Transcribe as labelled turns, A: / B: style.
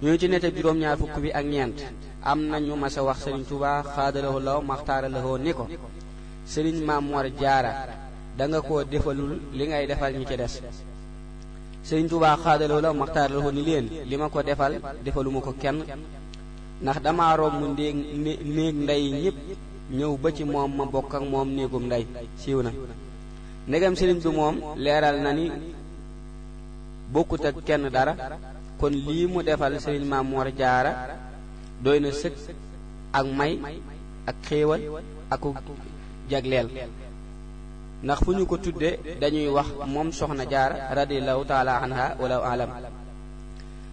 A: ñoo ci nete juróom-ñaar fukk bi ak ñeent am nañu mas a wax Sëriñ Tuubaa xaadalawoo law maxtaaralawoo ni ko Sëriñ Maam Mor Jaara da nga koo defalul li ngay defal ñi ci des. Sëriñ Tuubaa xaadalawoo law maxtaaralawoo ni leen li ma ko defal defaluma ko kenn ndax dama romb néeg ndey ñépp ñëw ba ci moom ma bokk ak moom néegum ndey siiw na. ndegam sëriñ bi moom leeral na ni bokkut ak kenn dara kon lii mu defal Sëriñ Maam Mor Jaara doy na sëkk ak may ak xéewal ak jagleel ndax fu ñu ko tudde dañuy wax moom soxna Jaara radiyallahu taala anha wala alam.